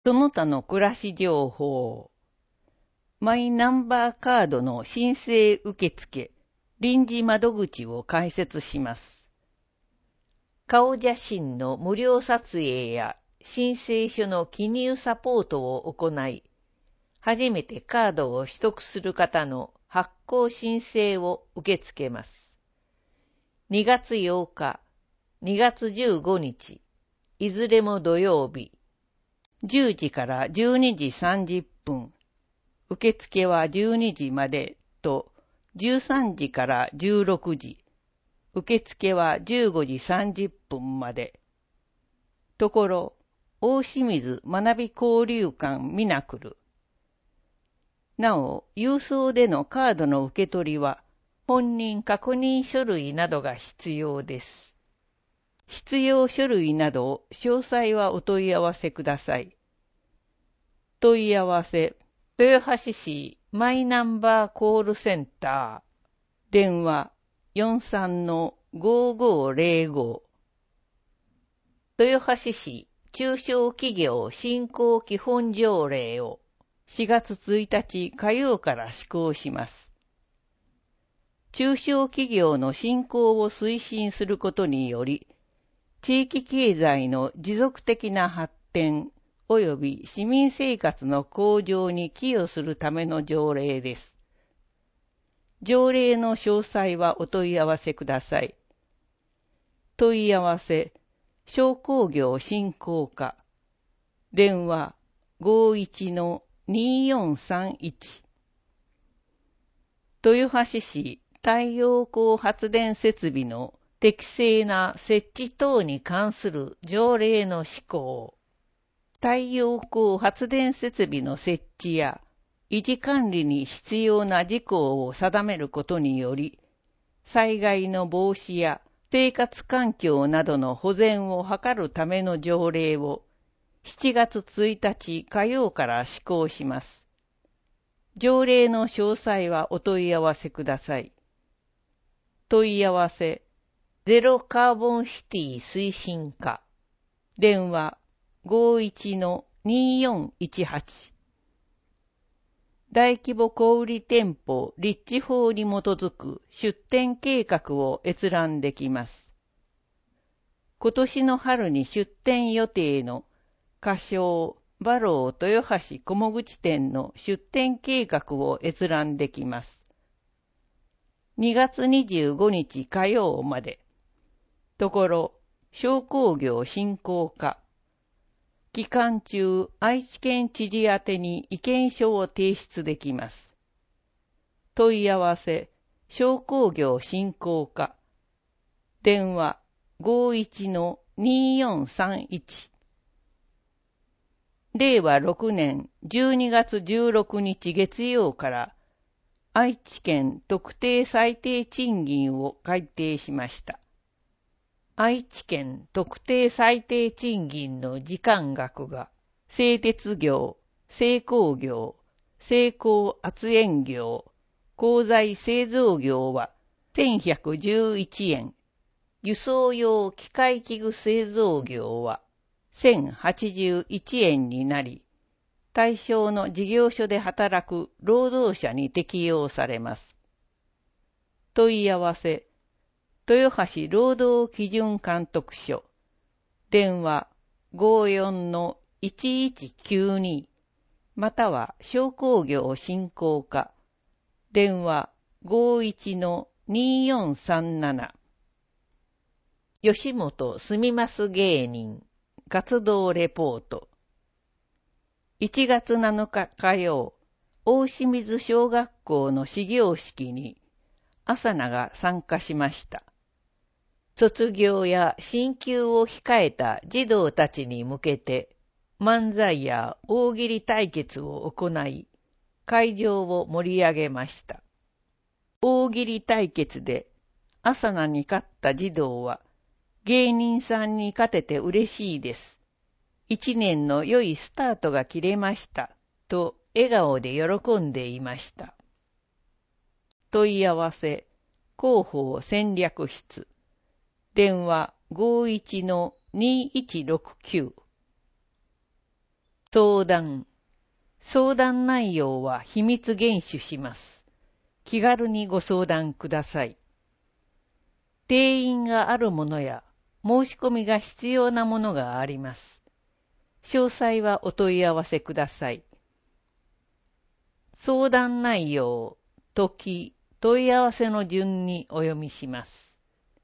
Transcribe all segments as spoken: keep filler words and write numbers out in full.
その他の暮らし情報。マイナンバーカードの申請受付、臨時窓口を開設します。顔写真の無料撮影や申請書の記入サポートを行い、初めてカードを取得する方の発行申請を受け付けます。にがつようか、にがつじゅうごにち、いずれも土曜日、じゅうじからじゅうにじさんじゅっぷん、受付はじゅうにじまでと、じゅうさんじからじゅうろくじ、受付はじゅうごじさんじゅっぷんまで。ところ、大清水学び交流館ミナクル。なお、郵送でのカードの受け取りは、本人確認書類などが必要です。必要書類など、詳細はお問い合わせください。問い合わせ、豊橋市マイナンバーコールセンター、電話 よんさんのごごーぜろご。豊橋市中小企業振興基本条例をしがつついたち火曜から施行します。中小企業の振興を推進することにより、地域経済の持続的な発展及び市民生活の向上に寄与するための条例です。条例の詳細はお問い合わせください。問い合わせ、商工業振興課、電話 ごいちのによんさんいち。豊橋市太陽光発電設備の適正な設置等に関する条例の施行。太陽光発電設備の設置や維持管理に必要な事項を定めることにより、災害の防止や生活環境などの保全を図るための条例をしちがつついたち火曜から施行します。条例の詳細はお問い合わせください。問い合わせ、ゼロカーボンシティ推進課、電話ごいちのによんいちはち。大規模小売店舗立地法に基づく出店計画を閲覧できます。今年の春に出店予定の仮称バロー豊橋小口店の出店計画を閲覧できます。にがつにじゅうごにち火曜まで。ところ、商工業振興課。期間中、愛知県知事宛てに意見書を提出できます。問い合わせ、商工業振興課。電話ごいちのによんさんいち。れいわろくねんじゅうにがつじゅうろくにち月曜から愛知県特定最低賃金を改定しました。愛知県特定最低賃金の時間額が、製鉄業、製鋼業、精工圧延業、鋼材製造業はせんひゃくじゅういちえん、輸送用機械器具製造業はせんはちじゅういちえんになり、対象の事業所で働く労働者に適用されます。問い合わせ、豊橋労働基準監督署、電話ごよんのいちいちきゅうに、または商工業振興課、電話ごいちのによんさんなな。吉本すみます芸人活動レポート。いちがつなのか火曜、大清水小学校の始業式に朝名が参加しました。卒業や進級を控えた児童たちに向けて漫才や大喜利対決を行い、会場を盛り上げました。大喜利対決で朝名に勝った児童は、芸人さんに勝てて嬉しいです。一年の良いスタートが切れました。と笑顔で喜んでいました。問い合わせ、広報戦略室。電話ごいちのにいちろくきゅう。 相談。相談内容は秘密厳守します。気軽にご相談ください。定員があるものや申し込みが必要なものがあります。詳細はお問い合わせください。相談内容、時、問い合わせの順にお読みします。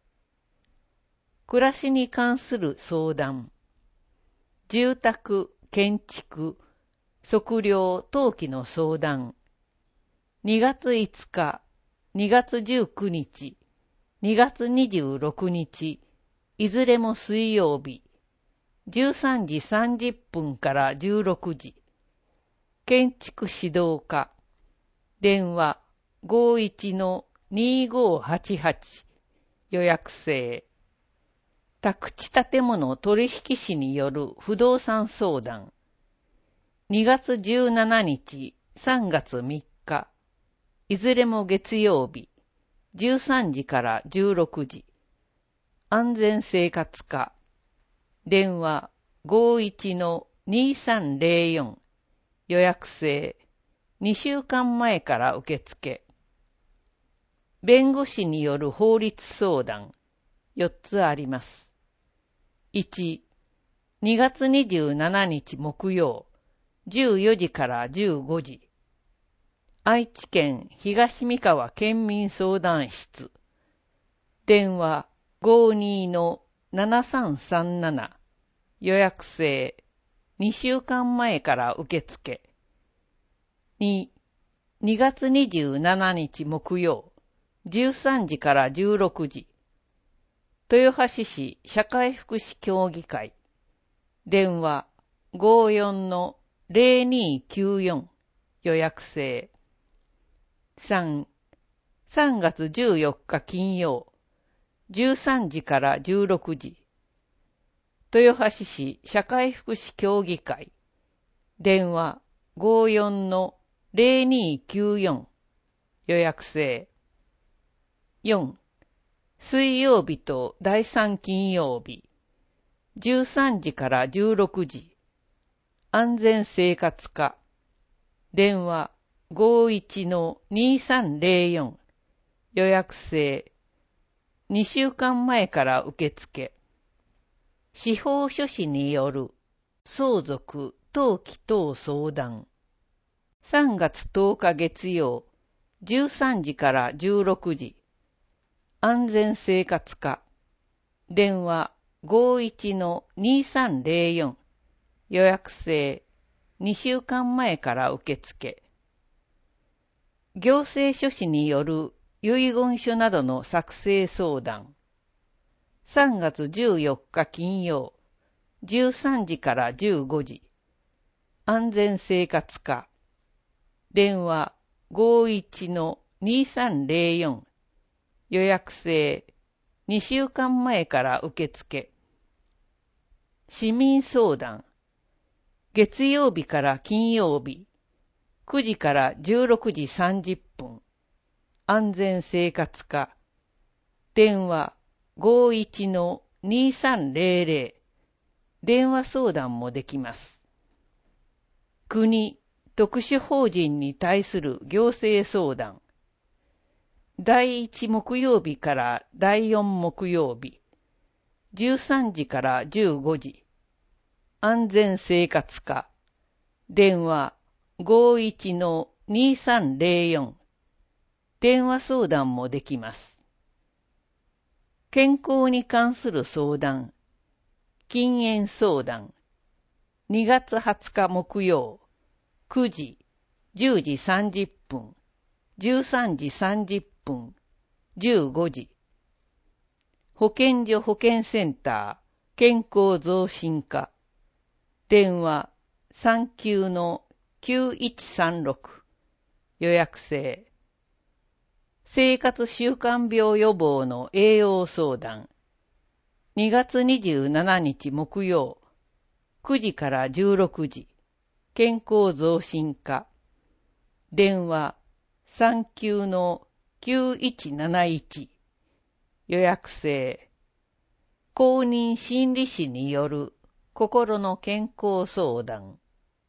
暮らしに関する相談。住宅、建築、測量、登記の相談。にがついつか、にがつじゅうくにち、にがつにじゅうろくにち、いずれも水曜日、じゅうさんじさんじゅっぷんからじゅうろくじ。建築指導課。電話 ごいちのにごはちはち。予約制。宅地建物取引士による不動産相談。にがつじゅうしちにち、さんがつみっか。いずれも月曜日、じゅうさんじからじゅうろくじ。安全生活課。電話 ごいちのにさんぜろよん。予約制。にしゅうかんまえから受付。弁護士による法律相談。よっつあります。いち、にがつにじゅうしちにち木曜、じゅうよじからじゅうごじ。愛知県東三河県民相談室。電話 ごにのななさんさんなな。予約制。にしゅうかんまえから受付。に、にがつにじゅうしちにち木曜、じゅうさんじからじゅうろくじ。豊橋市社会福祉協議会。電話 ごよんのぜろにきゅうよん。予約制。さん、さんがつじゅうよっか金曜、じゅうさんじからじゅうろくじ。豊橋市社会福祉協議会。電話 ごよんのぜろにきゅうよん。予約制。よん、水曜日とだいさん金曜日、じゅうさんじからじゅうろくじ。安全生活課。電話 ごいちのにさんぜろよん。予約制。にしゅうかんまえから受付。司法書士による相続登記等相談。さんがつとおか月曜、じゅうさんじからじゅうろくじ。安全生活課。電話 ごいちのにさんぜろよん。予約制。にしゅうかんまえから受付。行政書士による遺言書などの作成相談。さんがつじゅうよっか金曜、じゅうさんじからじゅうごじ。安全生活課。電話 ごいちのにさんぜろよん。予約制。にしゅうかんまえから受付。市民相談。月曜日から金曜日、くじからじゅうろくじさんじゅっぷん。安全生活課。電話 ごいちのにさんぜろぜろ。電話相談もできます。国、特殊法人に対する行政相談。だいいち木曜日からだいよん木曜日、じゅうさんじからじゅうごじ。安全生活課。電話 ごいちのにさんぜろよん。電話相談もできます。健康に関する相談。禁煙相談。にがつはつか木曜、くじ、じゅうじさんじゅっぷん、じゅうさんじさんじゅっぷん、じゅうごじ。保健所保健センター健康増進課。電話 さんきゅうのきゅういちさんろく。予約制。生活習慣病予防の栄養相談。にがつにじゅうしちにち木曜、くじからじゅうろくじ。健康増進課。電話 さんきゅうのきゅういちなないち。予約制。公認心理師による心の健康相談。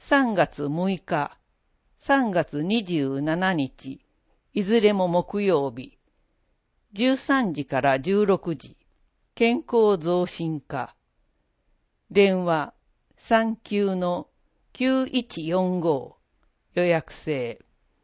さんがつむいか、さんがつにじゅうしちにち、いずれも木曜日、じゅうさんじからじゅうろくじ、健康増進課。電話さんきゅうのきゅういちよんご予約制。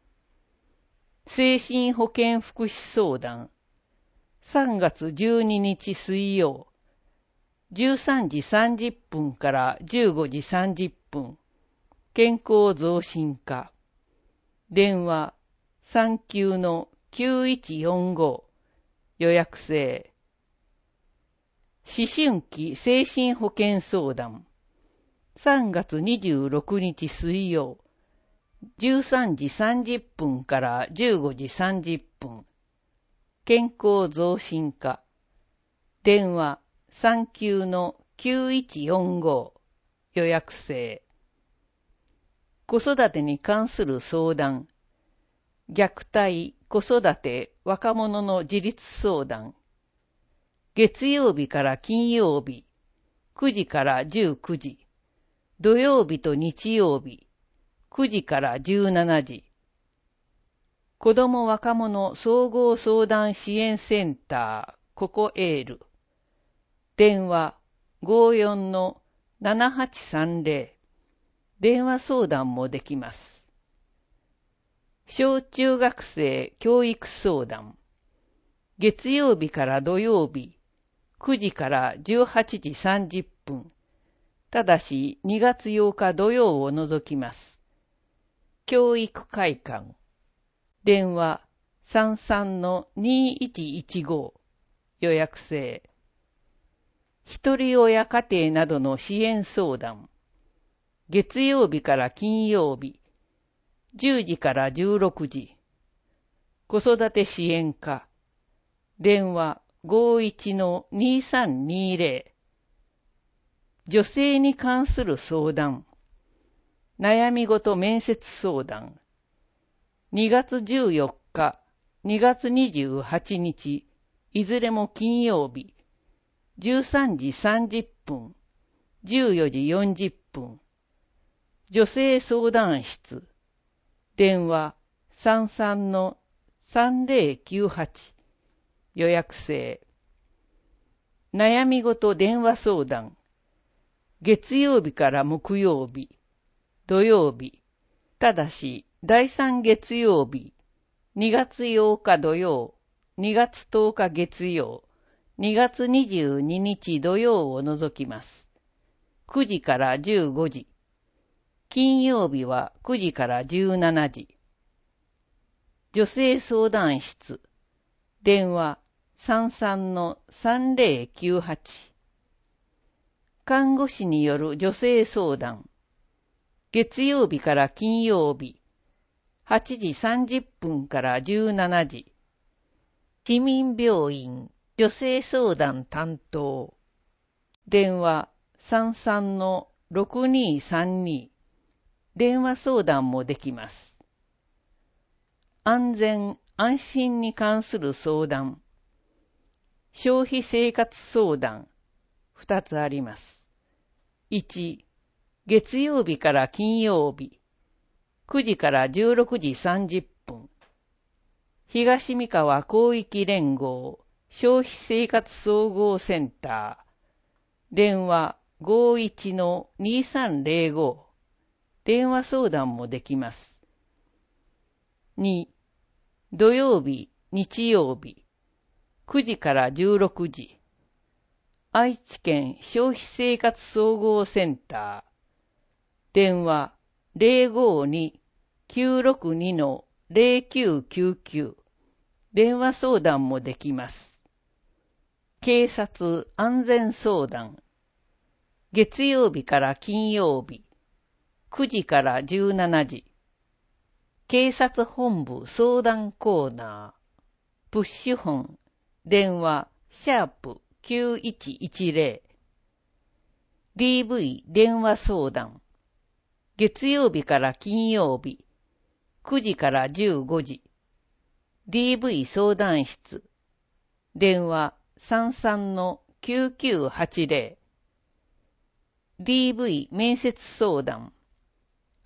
精神保健福祉相談さんがつじゅうににち水曜じゅうさんじさんじゅっぷんからじゅうごじさんじゅっぷん健康増進課。電話さんきゅうのきゅういちよんご予約制。思春期精神保健相談さんがつにじゅうろくにち水曜じゅうさんじさんじゅっぷんからじゅうごじさんじゅっぷん健康増進課。電話さんきゅうのきゅういちよんご予約制。子育てに関する相談虐待、子育て、若者の自立相談月曜日から金曜日くじからじゅうくじ土曜日と日曜日くじからじゅうしちじ子ども若者総合相談支援センターココエール電話ごーよんのななはちさんぜろ電話相談もできます。小中学生教育相談月曜日から土曜日くじからじゅうはちじさんじゅっぷんただしにがつようか土曜を除きます。教育会館電話さんさんのにいちいちご予約制。一人親家庭などの支援相談月曜日から金曜日じゅうじからじゅうろくじ子育て支援課電話ごーいちのにさんにぜろ女性に関する相談悩みごと面接相談にがつじゅうよっか、にがつにじゅうはちにちいずれも金曜日じゅうさんじさんじゅっぷん、じゅうよじよんじゅっぷん女性相談室電話さんさんのさんぜろきゅうはち予約制。悩みごと電話相談月曜日から木曜日土曜日ただしだいさん月曜日にがつようか土曜にがつとおか月曜にがつにじゅうににち土曜を除きます。くじからじゅうごじ金曜日はくじからじゅうしちじ女性相談室電話さんさんのさんぜろきゅうはち看護師による女性相談月曜日から金曜日はちじさんじゅっぷんからじゅうしちじ市民病院女性相談担当電話さんさんのろくにさんに電話相談もできます。安全安心に関する相談消費生活相談ふたつあります。いち月曜日から金曜日くじからじゅうろくじさんじゅっぷん東三河広域連合消費生活総合センター電話ごーいちのにさんぜろご電話相談もできます。に土曜日日曜日くじからじゅうろくじ愛知県消費生活総合センター電話ぜろごにきゅうろくにのぜろきゅうきゅうきゅう電話相談もできます。警察安全相談月曜日から金曜日くじからじゅうしちじ警察本部相談コーナープッシュ本電話シャープきゅういちいちぜろ ディーブイ 電話相談月曜日から金曜日くじからじゅうごじ ディーブイ 相談室電話さんさんのきゅうきゅうはちぜろ ディーブイ 面接相談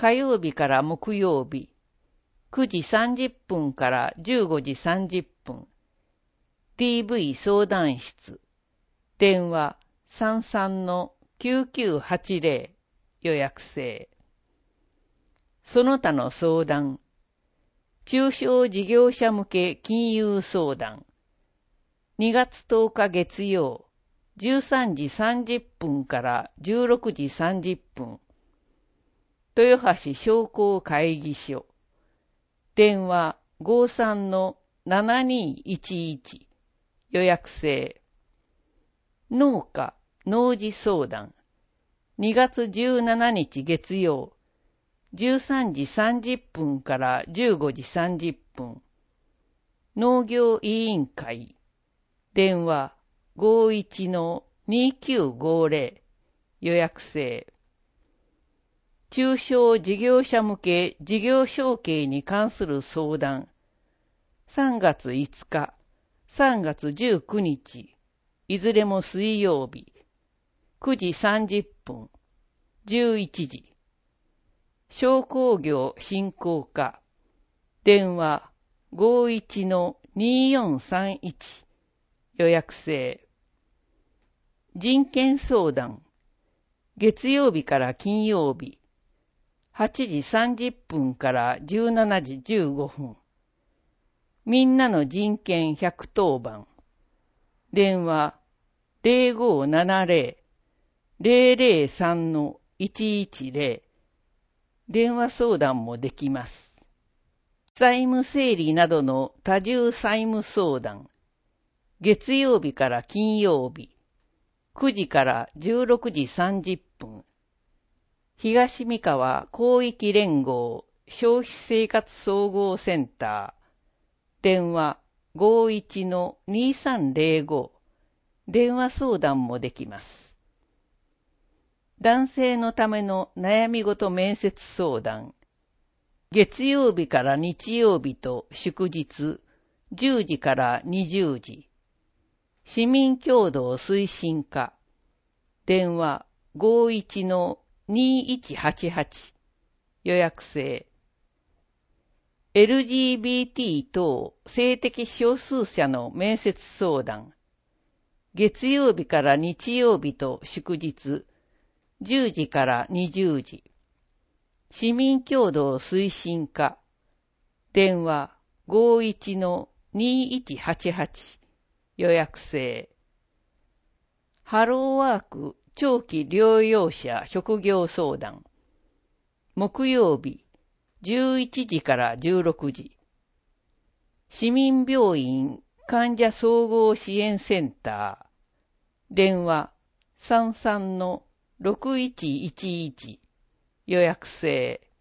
火曜日から木曜日、くじさんじゅっぷんからじゅうごじさんじゅっぷん、ディーブイ 相談室、電話 さんさんのきゅうきゅうはちぜろ 予約制。その他の相談、中小事業者向け金融相談、にがつとおか月曜、じゅうさんじさんじゅっぷんからじゅうろくじさんじゅっぷん、豊橋商工会議所、電話 ごさんのななにいちいち、予約制。農家、農事相談、にがつじゅうしちにち月曜、じゅうさんじさんじゅっぷんからじゅうごじさんじゅっぷん、農業委員会、電話 ごいちのにきゅうごぜろ、予約制。中小事業者向け事業承継に関する相談、さんがついつか、さんがつじゅうくにち、いずれも水曜日、くじさんじゅっぷん、じゅういちじ。商工業振興課、電話 ごいちのによんさんいち、予約制。人権相談、月曜日から金曜日、はちじさんじゅっぷんからじゅうしちじじゅうごふん。みんなの人権ひゃくとおばん。電話 ぜろごななぜろ ぜろぜろさんのいちいちぜろ。電話相談もできます。債務整理などの多重債務相談。月曜日から金曜日、くじからじゅうろくじさんじゅっぷん。東三河広域連合消費生活総合センター。電話 ごいちのにさんぜろご。電話相談もできます。男性のための悩み事面接相談。月曜日から日曜日と祝日、じゅうじからにじゅうじ。市民協働推進課。電話 ごいちのにいちはちはち。予約制。エルジービーティー 等性的少数者の面接相談。月曜日から日曜日と祝日、じゅうじからにじゅうじ。市民協働推進課。電話 ごいちのにいちはちはち。予約制。ハローワーク長期療養者職業相談。木曜日、じゅういちじからじゅうろくじ。市民病院患者総合支援センター。電話 さんさんのろくいちいちいち。予約制。